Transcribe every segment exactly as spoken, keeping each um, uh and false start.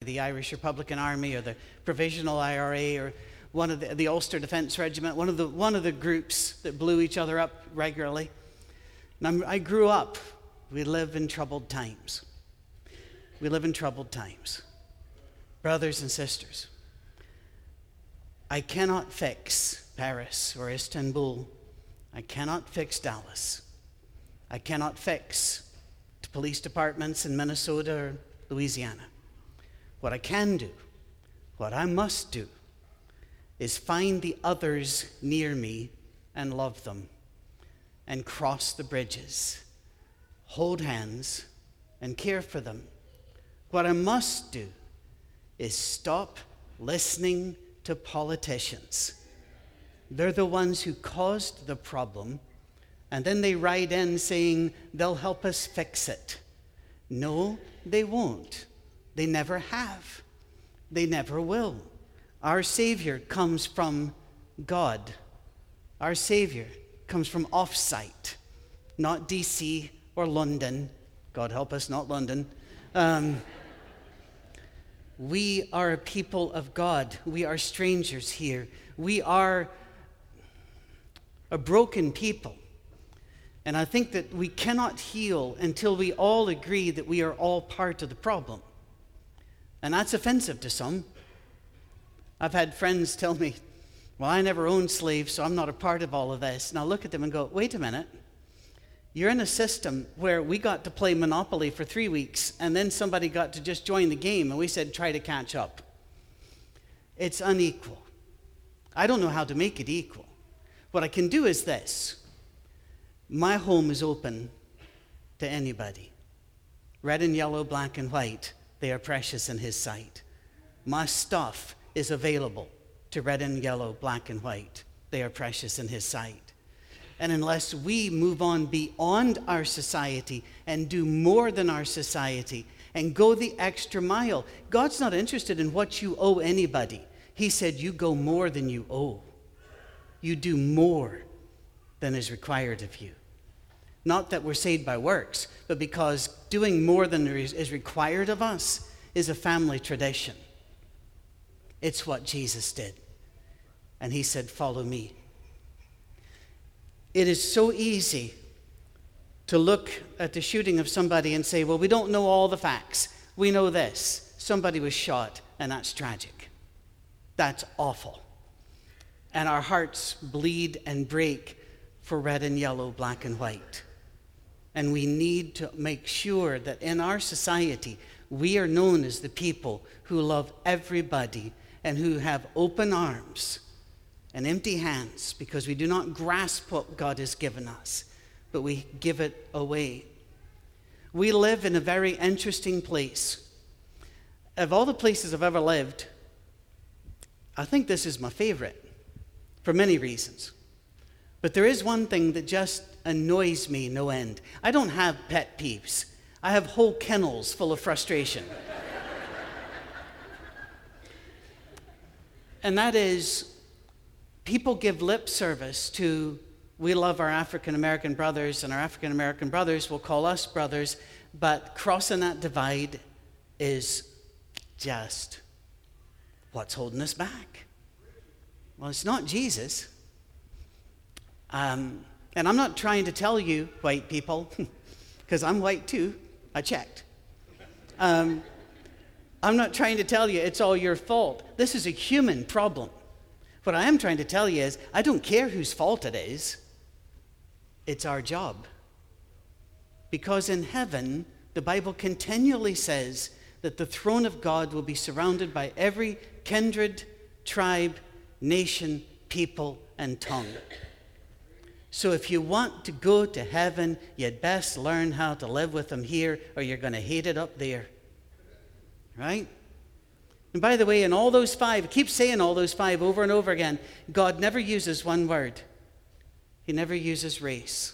the Irish Republican Army or the Provisional I R A or one of the, the Ulster Defence Regiment, one of the one of the groups that blew each other up regularly. And I'm, I grew up. We live in troubled times. We live in troubled times. Brothers and sisters, I cannot fix Paris or Istanbul. I cannot fix Dallas. I cannot fix the police departments in Minnesota or Louisiana. What I can do, what I must do, is find the others near me and love them and cross the bridges, hold hands and care for them. What I must do is stop listening to politicians. They're the ones who caused the problem, and then they ride in saying they'll help us fix it. No, they won't. They never have. They never will. Our Savior comes from God. Our Savior comes from off-site, not D C or London. God help us, not London. Um, we are a people of God. We are strangers here. We are a broken people. And I think that we cannot heal until we all agree that we are all part of the problem. And that's offensive to some. I've had friends tell me, well, I never owned slaves, so I'm not a part of all of this. And I look at them and go, wait a minute. You're in a system where we got to play Monopoly for three weeks, and then somebody got to just join the game, and we said, try to catch up. It's unequal. I don't know how to make it equal. What I can do is this. My home is open to anybody. Red and yellow, black and white, they are precious in His sight. My stuff is available to red and yellow, black and white. They are precious in His sight. And unless we move on beyond our society and do more than our society and go the extra mile, God's not interested in what you owe anybody. He said you go more than you owe. You do more than is required of you. Not that we're saved by works, but because doing more than is required of us is a family tradition. It's what Jesus did. And He said, follow me. It is so easy to look at the shooting of somebody and say, well, we don't know all the facts. We know this. Somebody was shot, and that's tragic. That's awful. And our hearts bleed and break for red and yellow, black and white. And we need to make sure that in our society, we are known as the people who love everybody and who have open arms and empty hands, because we do not grasp what God has given us, but we give it away. We live in a very interesting place. Of all the places I've ever lived, I think this is my favorite, for many reasons. But there is one thing that just annoys me no end. I don't have pet peeves. I have whole kennels full of frustration. And that is, people give lip service to, we love our African-American brothers, and our African-American brothers will call us brothers, but crossing that divide is just what's holding us back. Well, it's not Jesus. Um, and I'm not trying to tell you, white people, because I'm white too, I checked. Um, I'm not trying to tell you it's all your fault. This is a human problem. What I am trying to tell you is, I don't care whose fault it is. It's our job. Because in heaven, the Bible continually says that the throne of God will be surrounded by every kindred, tribe, nation, people, and tongue. So if you want to go to heaven, you'd best learn how to live with them here, or you're going to hate it up there. Right? And by the way, in all those five, I keep saying all those five over and over again, God never uses one word. He never uses race.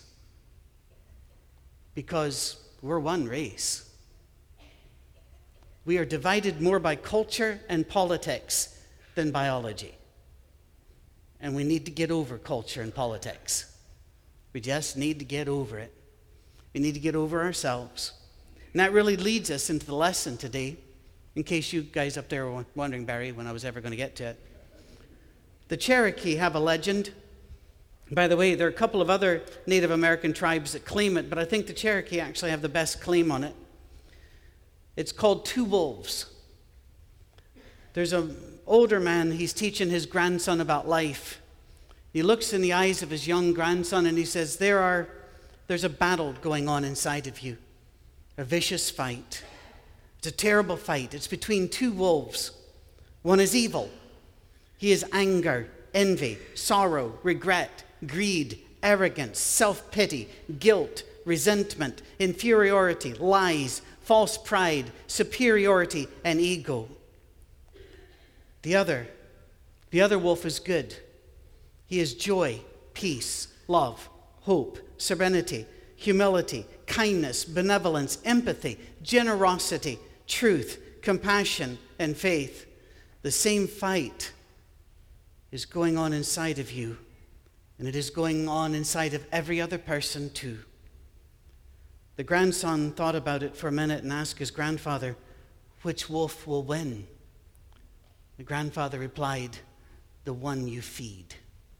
Because we're one race. We are divided more by culture and politics than biology. And we need to get over culture and politics. We just need to get over it. We need to get over ourselves. And that really leads us into the lesson today. in case you guys up there were wondering, Barry, when I was ever going to get to it. The Cherokee have a legend. By the way, there are a couple of other Native American tribes that claim it, but I think the Cherokee actually have the best claim on it. It's called Two Wolves. There's an older man, he's teaching his grandson about life. He looks in the eyes of his young grandson and he says, there are, there's a battle going on inside of you, a vicious fight. It's a terrible fight. It's between two wolves. One is evil. He is anger, envy, sorrow, regret, greed, arrogance, self-pity, guilt, resentment, inferiority, lies, false pride, superiority, and ego. The other, the other wolf is good. He is joy, peace, love, hope, serenity, humility, kindness, benevolence, empathy, generosity, truth, compassion, and faith. The same fight is going on inside of you, and it is going on inside of every other person too. The grandson thought about it for a minute and asked his grandfather, which wolf will win? The grandfather replied, the one you feed.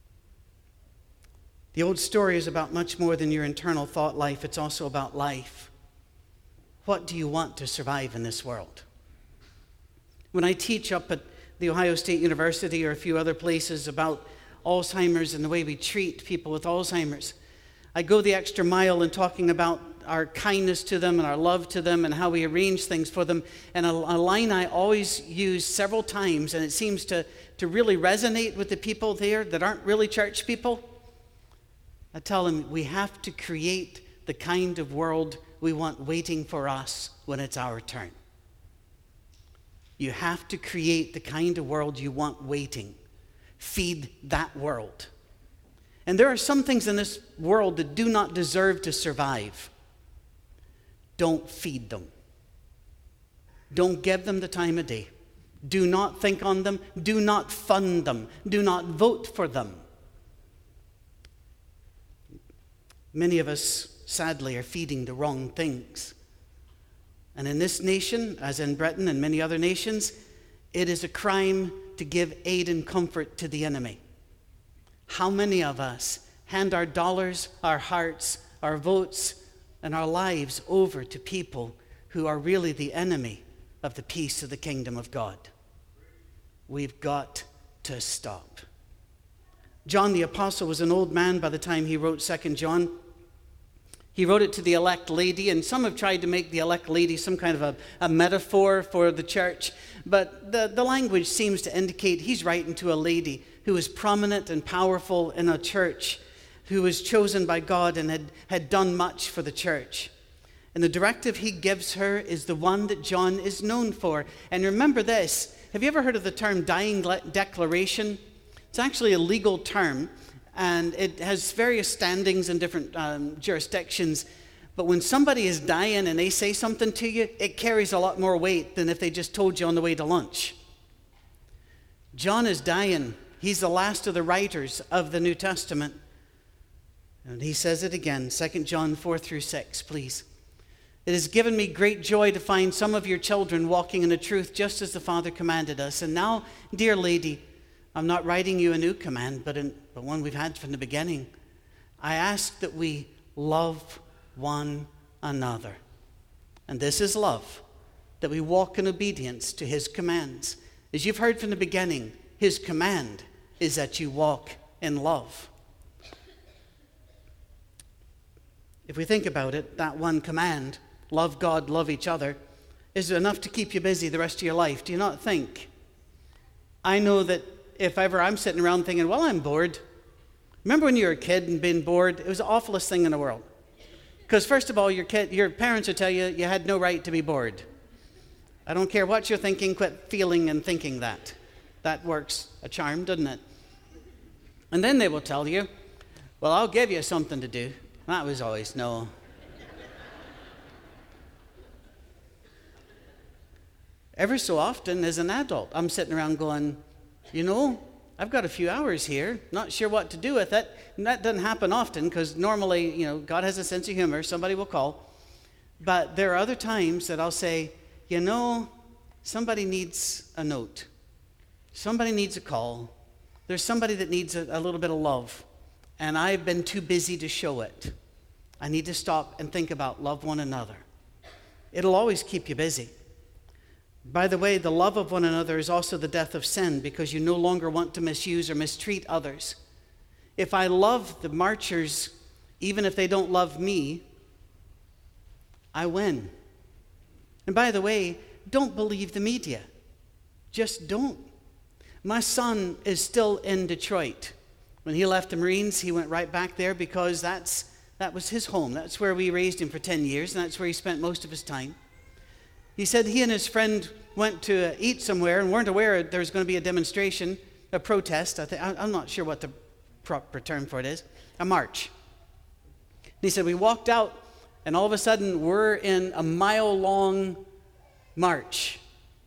The old story is about much more than your internal thought life. It's also about life. What do you want to survive in this world? When I teach up at the Ohio State University or a few other places about Alzheimer's and the way we treat people with Alzheimer's, I go the extra mile in talking about our kindness to them and our love to them and how we arrange things for them. And a, a line I always use several times, and it seems to, to really resonate with the people there that aren't really church people. I tell them we have to create the kind of world we want waiting for us when it's our turn. You have to create the kind of world you want waiting. Feed that world. And there are some things in this world that do not deserve to survive. Don't feed them. Don't give them the time of day. Do not think on them. Do not fund them. Do not vote for them. Many of us, sadly, are feeding the wrong things. And in this nation, as in Britain and many other nations, it is a crime to give aid and comfort to the enemy. How many of us hand our dollars, our hearts, our votes, and our lives over to people who are really the enemy of the peace of the kingdom of God? We've got to stop. John the Apostle was an old man by the time he wrote Second John. He wrote it to the elect lady, and some have tried to make the elect lady some kind of a, a metaphor for the church, but the, the language seems to indicate he's writing to a lady who is prominent and powerful in a church, who was chosen by God and had, had done much for the church. And the directive he gives her is the one that John is known for. And remember this, have you ever heard of the term dying declaration? It's actually a legal term, and it has various standings in different um, jurisdictions. But when somebody is dying and they say something to you, it carries a lot more weight than if they just told you on the way to lunch. John is dying. He's the last of the writers of the New Testament. And he says it again, Second John four through six, please. It has given me great joy to find some of your children walking in the truth just as the Father commanded us. And now, dear lady, I'm not writing you a new command, but, in, but one we've had from the beginning. I ask that we love one another. And this is love, that we walk in obedience to his commands. As you've heard from the beginning, his command is that you walk in love. If we think about it, that one command, love God, love each other, is enough to keep you busy the rest of your life. Do you not think? I know that if ever I'm sitting around thinking, well, I'm bored. Remember when you were a kid and being bored? It was the awfulest thing in the world. Because first of all, your kid, your parents would tell you you had no right to be bored. I don't care what you're thinking, quit feeling and thinking that. That works a charm, doesn't it? And then they will tell you, well, I'll give you something to do. That was always no. Every so often, as an adult, I'm sitting around going, you know, I've got a few hours here, not sure what to do with it. And that doesn't happen often because normally, you know, God has a sense of humor. Somebody will call. But there are other times that I'll say, you know, somebody needs a note. Somebody needs a call. There's somebody that needs a, a little bit of love, and I've been too busy to show it. I need to stop and think about love one another. It'll always keep you busy. By the way, the love of one another is also the death of sin, because you no longer want to misuse or mistreat others. If I love the marchers, even if they don't love me, I win. And by the way, don't believe the media. Just don't. My son is still in Detroit. When he left the Marines, he went right back there because that's that was his home. That's where we raised him for ten years, and that's where he spent most of his time. He said he and his friend went to eat somewhere and weren't aware there was going to be a demonstration, a protest. I think, I'm not sure what the proper term for it is, a march. And he said, we walked out, and all of a sudden, we're in a mile-long march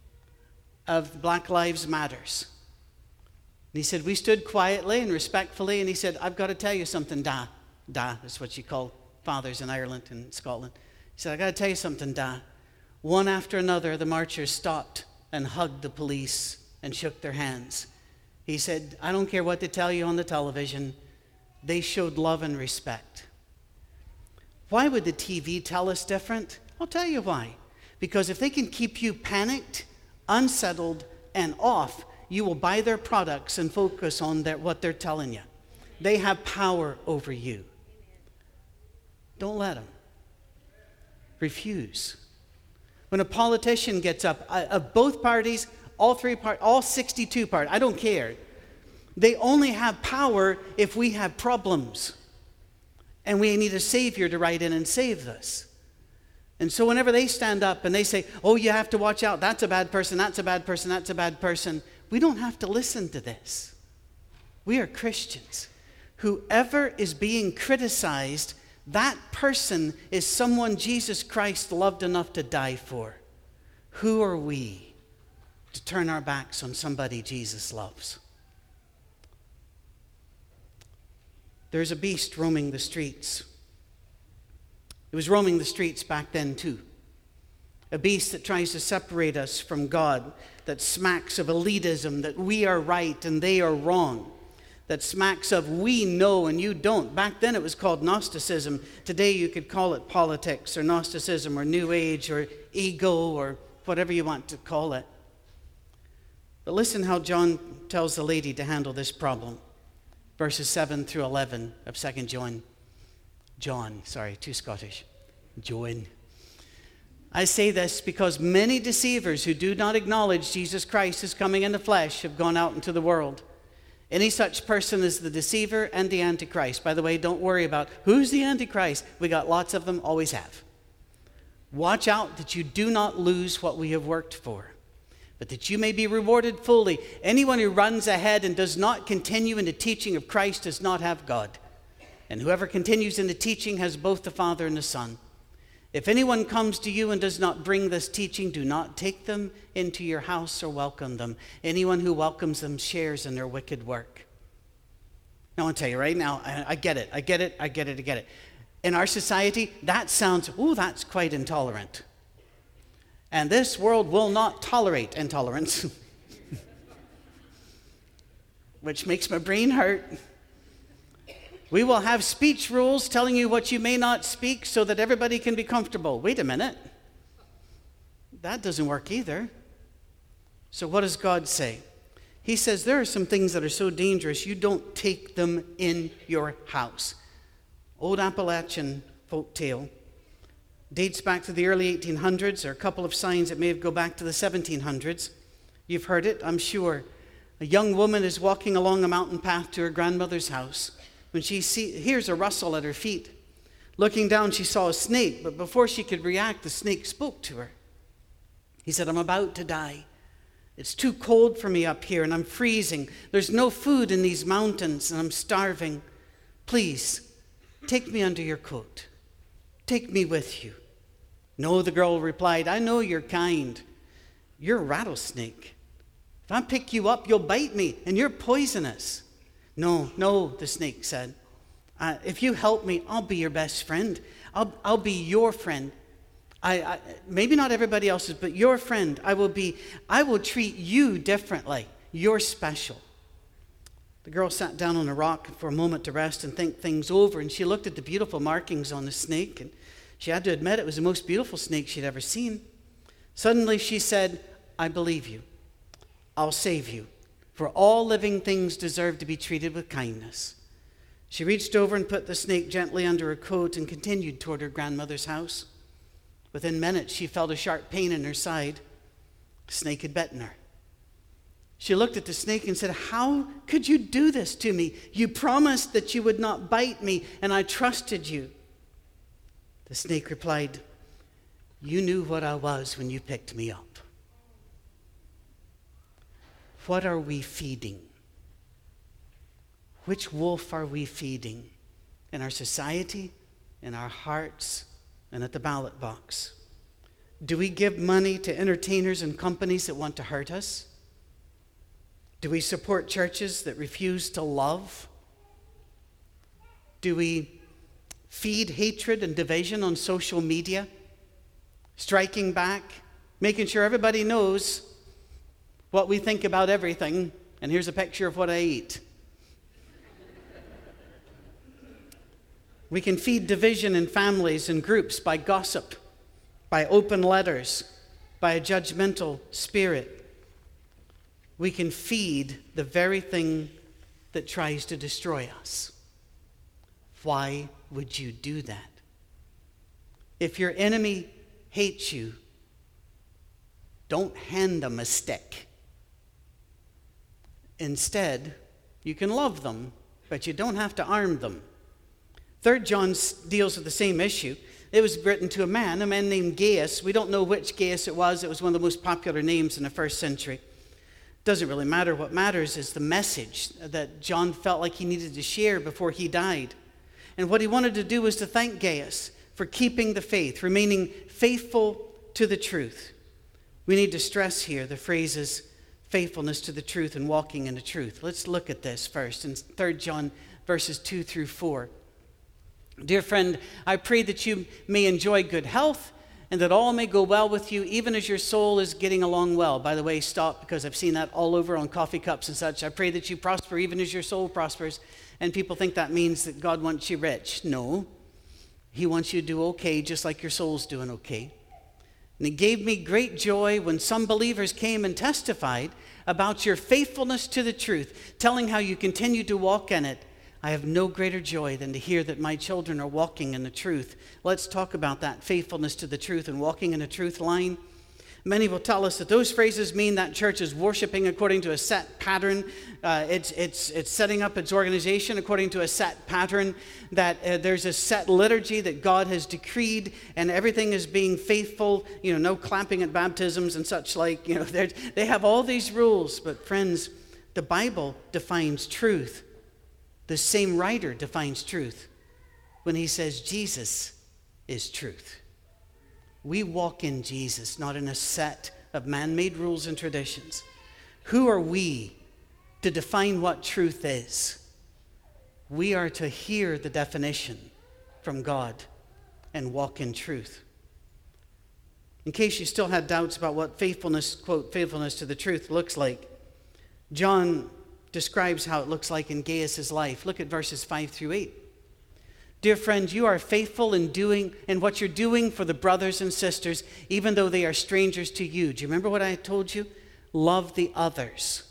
of Black Lives Matters. And he said, we stood quietly and respectfully, and he said, I've got to tell you something, Da. Da is what you call fathers in Ireland and Scotland. He said, I've got to tell you something, Da. One after another, the marchers stopped and hugged the police and shook their hands. He said, I don't care what they tell you on the television. They showed love and respect. Why would the T V tell us different? I'll tell you why. Because if they can keep you panicked, unsettled, and off, you will buy their products and focus on their, what they're telling you. They have power over you. Don't let them. Refuse. When a politician gets up, uh, of both parties, all three parties, all sixty-two parties, I don't care. They only have power if we have problems. And we need a savior to write in and save us. And so whenever they stand up and they say, oh, you have to watch out, that's a bad person, that's a bad person, that's a bad person, we don't have to listen to this. We are Christians. Whoever is being criticized, that person is someone Jesus Christ loved enough to die for. Who are we to turn our backs on somebody Jesus loves? There's a beast roaming the streets. It was roaming the streets back then too. A beast that tries to separate us from God, that smacks of elitism, that we are right and they are wrong, that smacks of we know and you don't. Back then it was called Gnosticism. Today you could call it politics or Gnosticism or New Age or ego or whatever you want to call it. But listen how John tells the lady to handle this problem. Verses seven through eleven of Second John. John, sorry, too Scottish. John. I say this because many deceivers who do not acknowledge Jesus Christ as coming in the flesh have gone out into the world. Any such person is the deceiver and the Antichrist. By the way, don't worry about who's the Antichrist. We got lots of them, always have. Watch out that you do not lose what we have worked for, but that you may be rewarded fully. Anyone who runs ahead and does not continue in the teaching of Christ does not have God. And whoever continues in the teaching has both the Father and the Son. If anyone comes to you and does not bring this teaching, do not take them into your house or welcome them. Anyone who welcomes them shares in their wicked work. Now, I want to tell you right now, I, I get it, I get it, I get it, I get it. In our society, that sounds, ooh, that's quite intolerant. And this world will not tolerate intolerance. Which makes my brain hurt. We will have speech rules telling you what you may not speak so that everybody can be comfortable. Wait a minute. That doesn't work either. So what does God say? He says there are some things that are so dangerous you don't take them in your house. Old Appalachian folk tale. Dates back to the early eighteen hundreds. There are a couple of signs that may go back to the seventeen hundreds. You've heard it, I'm sure. A young woman is walking along a mountain path to her grandmother's house when she see, hears a rustle at her feet. Looking down, she saw a snake, but before she could react, the snake spoke to her. He said, I'm about to die. It's too cold for me up here, and I'm freezing. There's no food in these mountains, and I'm starving. Please, take me under your coat. Take me with you. No, the girl replied, I know you're kind. You're a rattlesnake. If I pick you up, you'll bite me, and you're poisonous. No, no, the snake said. Uh, if you help me, I'll be your best friend. I'll, I'll be your friend. I, I maybe not everybody else's, but your friend. I will be, I will treat you differently. You're special. The girl sat down on a rock for a moment to rest and think things over, and she looked at the beautiful markings on the snake, and she had to admit it was the most beautiful snake she'd ever seen. Suddenly she said, I believe you. I'll save you, for all living things deserve to be treated with kindness. She reached over and put the snake gently under her coat and continued toward her grandmother's house. Within minutes, she felt a sharp pain in her side. The snake had bitten her. She looked at the snake and said, how could you do this to me? You promised that you would not bite me, and I trusted you. The snake replied, you knew what I was when you picked me up. What are we feeding? Which wolf are we feeding in our society, in our hearts, and at the ballot box? Do we give money to entertainers and companies that want to hurt us? Do we support churches that refuse to love? Do we feed hatred and division on social media? Striking back, making sure everybody knows what we think about everything, and here's a picture of what I eat. We can feed division in families and groups by gossip, by open letters, by a judgmental spirit. We can feed the very thing that tries to destroy us. Why would you do that? If your enemy hates you, don't hand them a stick. Instead, you can love them, but you don't have to arm them. Third John deals with the same issue. It was written to a man, a man named Gaius. We don't know which Gaius it was. It was one of the most popular names in the first century. Doesn't really matter. What matters is the message that John felt like he needed to share before he died. And what he wanted to do was to thank Gaius for keeping the faith, remaining faithful to the truth. We need to stress here the phrases faithfulness to the truth and walking in the truth. Let's look at this first in Third John verses two through four. Dear friend, I pray that you may enjoy good health and that all may go well with you, even as your soul is getting along well. By the way, stop, because I've seen that all over on coffee cups and such. I pray that you prosper even as your soul prospers. And people think that means that God wants you rich. No, he wants you to do okay, just like your soul's doing okay. And it gave me great joy when some believers came and testified about your faithfulness to the truth, telling how you continue to walk in it. I have no greater joy than to hear that my children are walking in the truth. Let's talk about that faithfulness to the truth and walking in the truth line. Many will tell us that those phrases mean that church is worshiping according to a set pattern. Uh, it's, it's, it's setting up its organization according to a set pattern, that uh, there's a set liturgy that God has decreed, and everything is being faithful. You know, no clapping at baptisms and such like. You know, they have all these rules. But friends, the Bible defines truth. The same writer defines truth when he says Jesus is truth. We walk in Jesus, not in a set of man-made rules and traditions. Who are we to define what truth is? We are to hear the definition from God and walk in truth. In case you still had doubts about what faithfulness, quote, faithfulness to the truth looks like, John describes how it looks like in Gaius' life. Look at verses five through eight. Dear friend, you are faithful in doing in what you're doing for the brothers and sisters, even though they are strangers to you. Do you remember what I told you? Love the others.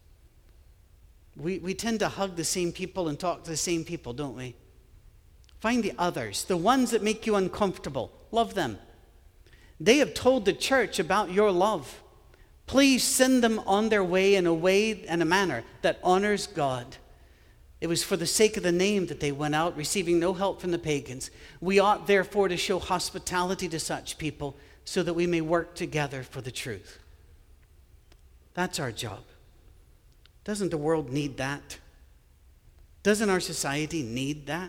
We, we tend to hug the same people and talk to the same people, don't we? Find the others, the ones that make you uncomfortable. Love them. They have told the church about your love. Please send them on their way in a way and a manner that honors God. It was for the sake of the name that they went out, receiving no help from the pagans. We ought therefore to show hospitality to such people so that we may work together for the truth. That's our job. Doesn't the world need that? Doesn't our society need that?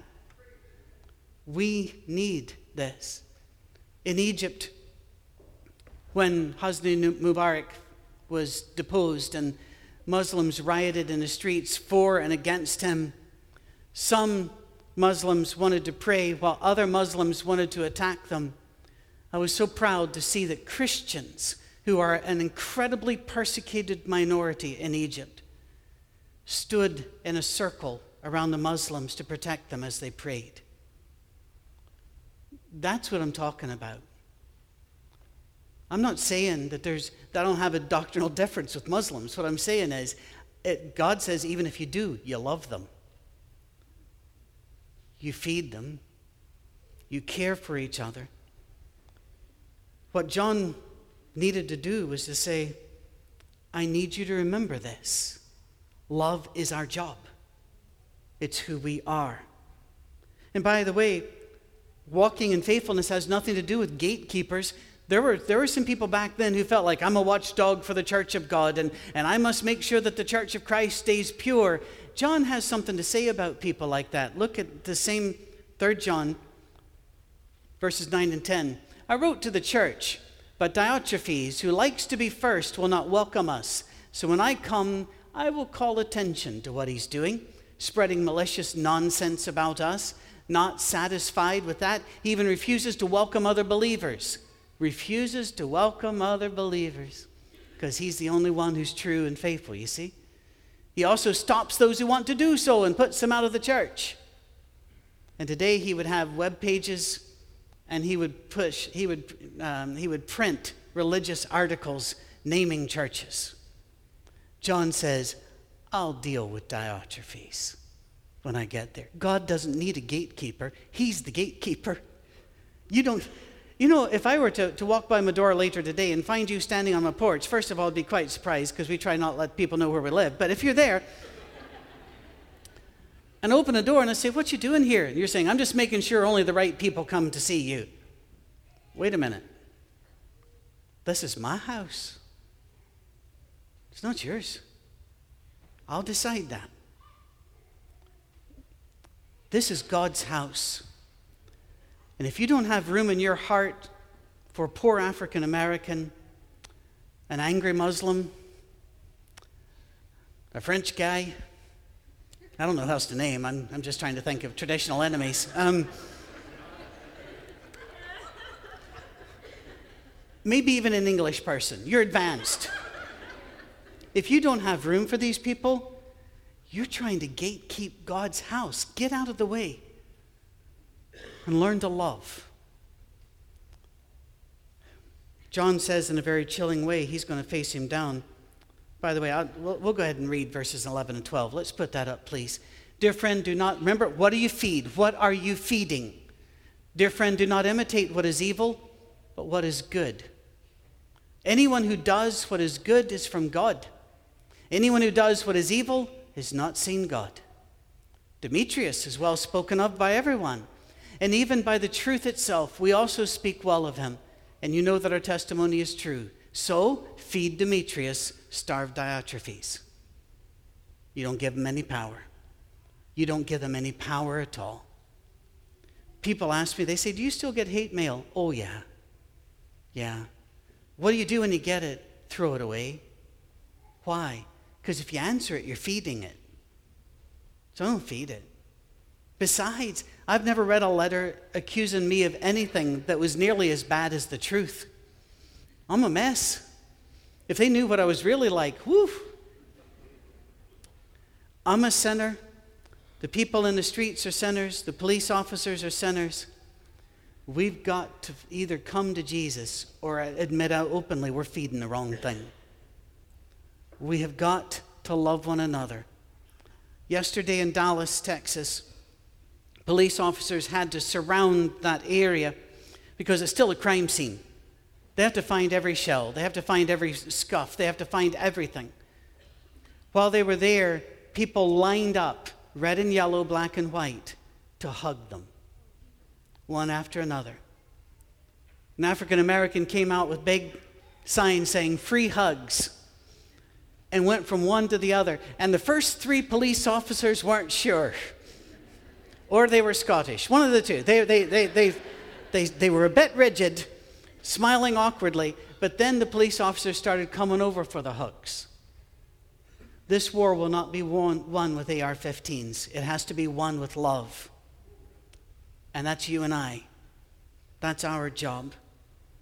We need this. In Egypt, when Hosni Mubarak was deposed and Muslims rioted in the streets for and against him, some Muslims wanted to pray while other Muslims wanted to attack them. I was so proud to see that Christians, who are an incredibly persecuted minority in Egypt, stood in a circle around the Muslims to protect them as they prayed. That's what I'm talking about. I'm not saying that there's that I don't have a doctrinal difference with Muslims. What I'm saying is, it, God says even if you do, you love them. You feed them. You care for each other. What John needed to do was to say, I need you to remember this. Love is our job. It's who we are. And by the way, walking in faithfulness has nothing to do with gatekeepers. There were, there were some people back then who felt like, I'm a watchdog for the church of God, and, and I must make sure that the church of Christ stays pure. John has something to say about people like that. Look at the same Third John, verses nine and ten. I wrote to the church, but Diotrephes, who likes to be first, will not welcome us. So when I come, I will call attention to what he's doing, spreading malicious nonsense about us. Not satisfied with that, he even refuses to welcome other believers. Refuses to welcome other believers because he's the only one who's true and faithful, you see. He also stops those who want to do so and puts them out of the church. And today he would have web pages, and he would push, he would, um, he would print religious articles naming churches. John says, I'll deal with Diotrephes when I get there. God doesn't need a gatekeeper. He's the gatekeeper. You don't, you know, if I were to, to walk by my door later today and find you standing on my porch, first of all, I'd be quite surprised because we try not to let people know where we live. But if you're there and open the door and I say, what you doing here? And you're saying, I'm just making sure only the right people come to see you. Wait a minute. This is my house. It's not yours. I'll decide that. This is God's house. And if you don't have room in your heart for a poor African American, an angry Muslim, a French guy, I don't know who else to name. I'm, I'm just trying to think of traditional enemies. Um, maybe even an English person. You're advanced. If you don't have room for these people, you're trying to gatekeep God's house. Get out of the way and learn to love. John says in a very chilling way, he's going to face him down. By the way, I'll, we'll, we'll go ahead and read verses eleven and twelve. Let's put that up, please. Dear friend, do not, remember, what do you feed? What are you feeding? Dear friend, do not imitate what is evil, but what is good. Anyone who does what is good is from God. Anyone who does what is evil has not seen God. Demetrius is well spoken of by everyone, and even by the truth itself, we also speak well of him, and you know that our testimony is true. So, feed Demetrius, starve Diotrephes. You don't give him any power. You don't give them any power at all. People ask me, they say, do you still get hate mail? Oh, yeah. Yeah. What do you do when you get it? Throw it away. Why? Because if you answer it, you're feeding it. So don't feed it. Besides, I've never read a letter accusing me of anything that was nearly as bad as the truth. I'm a mess. If they knew what I was really like, whew. I'm a sinner. The people in the streets are sinners. The police officers are sinners. We've got to either come to Jesus or admit out openly we're feeding the wrong thing. We have got to love one another. Yesterday in Dallas, Texas, police officers had to surround that area because it's still a crime scene. They have to find every shell. They have to find every scuff. They have to find everything. While they were there, people lined up, red and yellow, black and white, to hug them, one after another. An African American came out with big signs saying, free hugs, and went from one to the other. And the first three police officers weren't sure. Or they were Scottish. One of the two. They, they, they, they, they, they were a bit rigid, smiling awkwardly, but then the police officers started coming over for the hugs. This war will not be won, won with A R fifteens. It has to be won with love. And that's you and I. That's our job.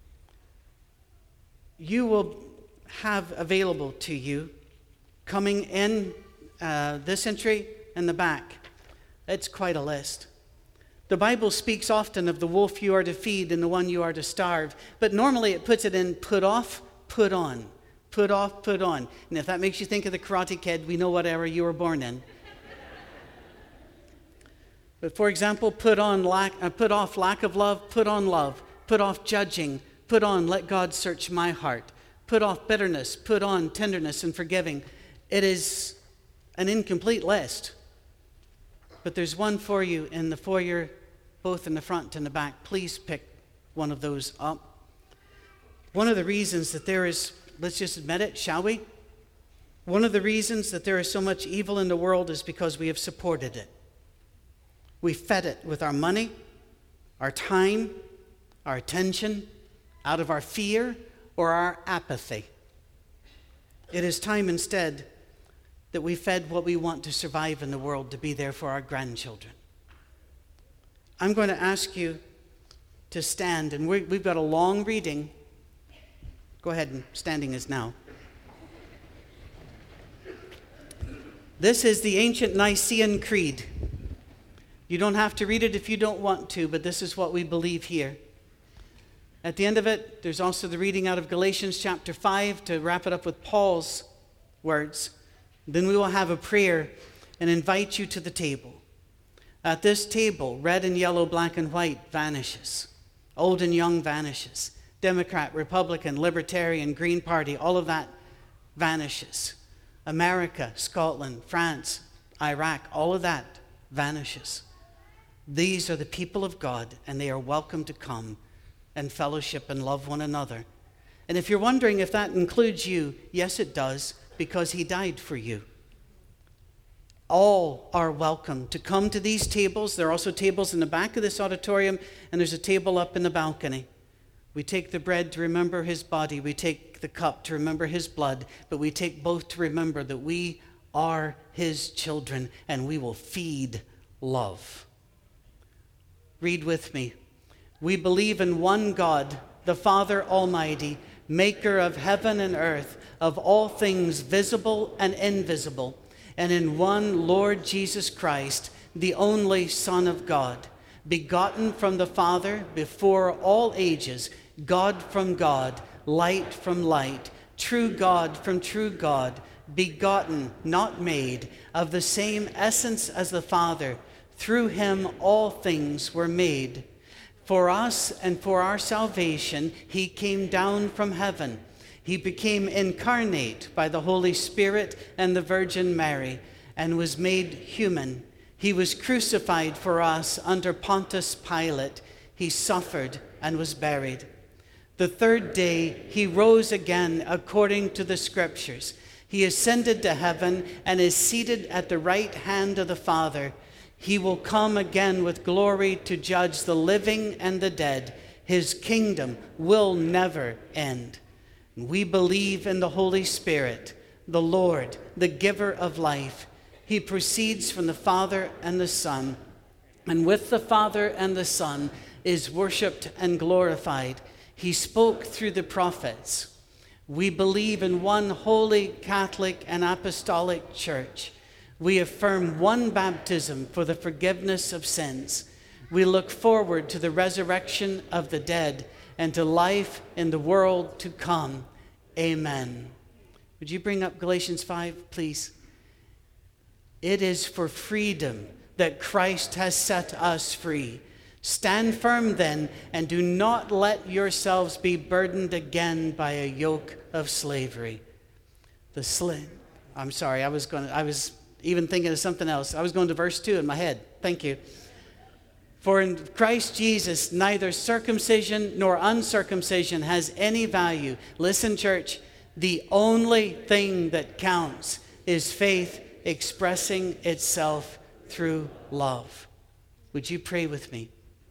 you will have available to you, coming in uh, this entry and the back. It's quite a list. The Bible speaks often of the wolf you are to feed and the one you are to starve, but normally it puts it in put off, put on. Put off, put on. And if that makes you think of the Karate Kid, we know what era you were born in. But for example, put on lack, uh, put off lack of love, put on love. Put off judging, put on let God search my heart. Put off bitterness, put on tenderness and forgiving. It is an incomplete list. But there's one for you in the foyer, both in the front and the back. Please pick one of those up. One of the reasons that there is, let's just admit it, shall we? One of the reasons that there is so much evil in the world is because we have supported it. We fed it with our money, our time, our attention, out of our fear or our apathy. It is time instead that we fed what we want to survive in the world, to be there for our grandchildren. I'm going to ask you to stand, and we, we've got a long reading. Go ahead, and standing is now. This is the ancient Nicene Creed. You don't have to read it if you don't want to, but this is what we believe here. At the end of it, there's also the reading out of Galatians chapter five to wrap it up with Paul's words. Then we will have a prayer and invite you to the table. At this table, red and yellow, black and white vanishes. Old and young vanishes. Democrat, Republican, Libertarian, Green Party, all of that vanishes. America, Scotland, France, Iraq, all of that vanishes. These are the people of God, and they are welcome to come and fellowship and love one another. And if you're wondering if that includes you, yes, it does, because he died for you. All are welcome to come to these tables. There are also tables in the back of this auditorium, and there's a table up in the balcony. We take the bread to remember his body. We take the cup to remember his blood, but we take both to remember that we are his children, and we will feed love. Read with me. We believe in one God, the Father Almighty, maker of heaven and earth, of all things visible and invisible, and in one Lord Jesus Christ, the only Son of God, begotten from the Father before all ages, God from God, light from light, true God from true God, begotten, not made, of the same essence as the Father. Through him all things were made. For us and for our salvation, he came down from heaven. He became incarnate by the Holy Spirit and the Virgin Mary, and was made human. He was crucified for us under Pontius Pilate. He suffered and was buried. The third day he rose again according to the Scriptures. He ascended to heaven and is seated at the right hand of the Father. He will come again with glory to judge the living and the dead. His kingdom will never end. We believe in the Holy Spirit, the Lord, the giver of life. He proceeds from the Father and the Son, and with the Father and the Son is worshiped and glorified. He spoke through the prophets. We believe in one holy, Catholic, and apostolic church. We affirm one baptism for the forgiveness of sins. We look forward to the resurrection of the dead and to life in the world to come. Amen. Would you bring up Galatians five, please? It is for freedom that Christ has set us free. Stand firm then, and do not let yourselves be burdened again by a yoke of slavery. The sling. I'm sorry, I was going. I was even thinking of something else. I was going to verse two in my head. Thank you. For in Christ Jesus, neither circumcision nor uncircumcision has any value. Listen, church, the only thing that counts is faith expressing itself through love. Would you pray with me?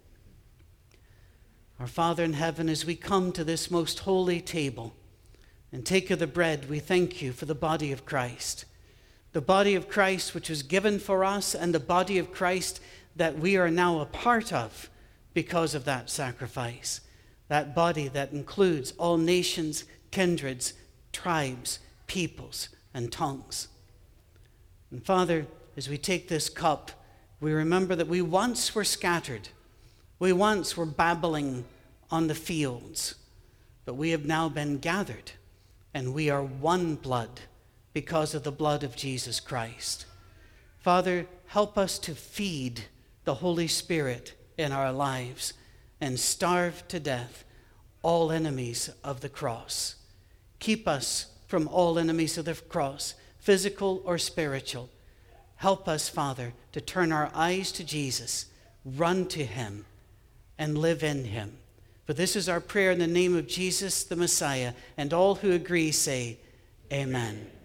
Our Father in heaven, as we come to this most holy table and take of the bread, we thank you for the body of Christ. The body of Christ which was given for us, and the body of Christ that we are now a part of because of that sacrifice. That body that includes all nations, kindreds, tribes, peoples, and tongues. And Father, as we take this cup, we remember that we once were scattered. We once were babbling on the fields, but we have now been gathered, and we are one blood because of the blood of Jesus Christ. Father, help us to feed the Holy Spirit in our lives and starve to death all enemies of the cross. Keep us from all enemies of the cross, physical or spiritual. Help us, Father, to turn our eyes to Jesus, run to him, and live in him. For this is our prayer in the name of Jesus the Messiah, and all who agree say, Amen.